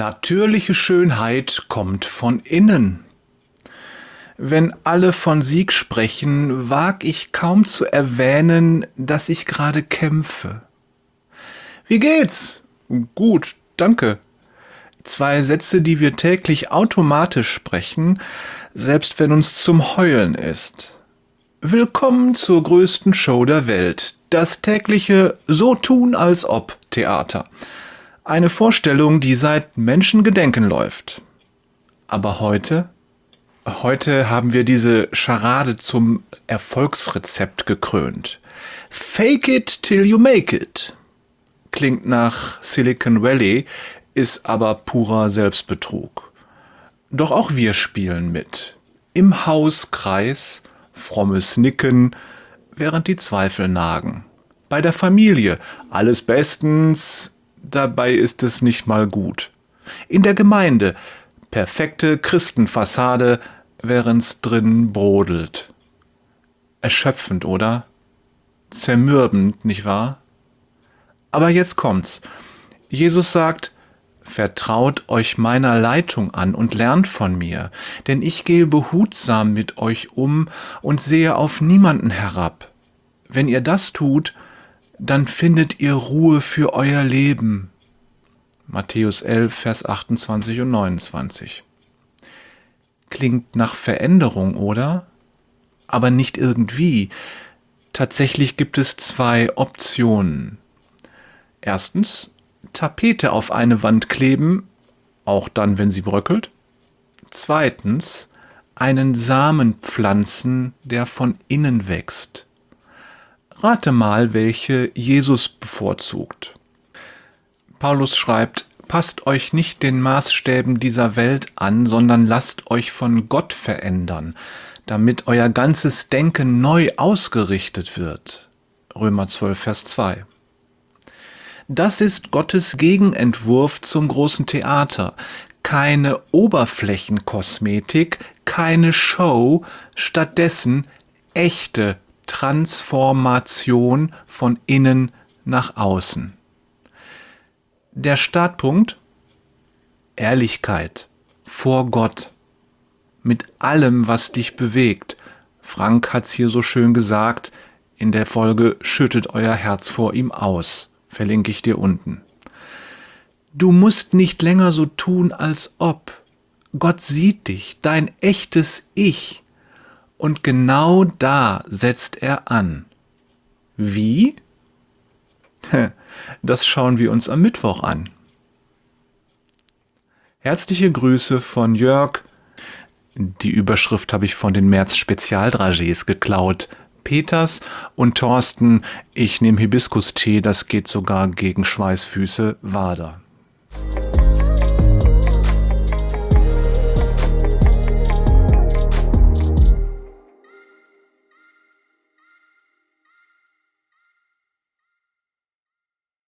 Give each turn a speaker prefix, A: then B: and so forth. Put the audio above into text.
A: Natürliche Schönheit kommt von innen. Wenn alle von Sieg sprechen, wag ich kaum zu erwähnen, dass ich gerade kämpfe. Wie geht's? Gut, danke. Zwei Sätze, die wir täglich automatisch sprechen, selbst wenn uns zum Heulen ist. Willkommen zur größten Show der Welt, das tägliche So tun als ob Theater. Eine Vorstellung, die seit Menschengedenken läuft. Aber heute haben wir diese Scharade zum Erfolgsrezept gekrönt. Fake it till you make it. Klingt nach Silicon Valley, ist aber purer Selbstbetrug. Doch auch wir spielen mit. Im Hauskreis, frommes Nicken, während die Zweifel nagen. Bei der Familie, alles bestens, dabei ist es nicht mal gut. In der Gemeinde, perfekte Christenfassade, während's drin brodelt. Erschöpfend, oder? Zermürbend, nicht wahr? Aber jetzt kommt's. Jesus sagt, vertraut euch meiner Leitung an und lernt von mir, denn ich gehe behutsam mit euch um und sehe auf niemanden herab. Wenn ihr das tut, dann findet ihr Ruhe für euer Leben. Matthäus 11, Vers 28 und 29. Klingt nach Veränderung, oder? Aber nicht irgendwie. Tatsächlich gibt es zwei Optionen. Erstens, Tapete auf eine Wand kleben, auch dann, wenn sie bröckelt. Zweitens, einen Samen pflanzen, der von innen wächst. Rate mal, welche Jesus bevorzugt. Paulus schreibt, passt euch nicht den Maßstäben dieser Welt an, sondern lasst euch von Gott verändern, damit euer ganzes Denken neu ausgerichtet wird. Römer 12, Vers 2. Das ist Gottes Gegenentwurf zum großen Theater. Keine Oberflächenkosmetik, keine Show, stattdessen echte Transformation von innen nach außen. Der Startpunkt? Ehrlichkeit vor Gott. Mit allem, was dich bewegt. Frank hat's hier so schön gesagt, in der Folge Schüttet euer Herz vor ihm aus. Verlinke ich dir unten. Du musst nicht länger so tun, als ob. Gott sieht dich, dein echtes Ich. Und genau da setzt er an. Wie? Das schauen wir uns am Mittwoch an. Herzliche Grüße von Jörg. Die Überschrift habe ich von den März Spezialdragés geklaut. Peters und Thorsten, ich nehme Hibiskus-Tee, das geht sogar gegen Schweißfüße, Wader.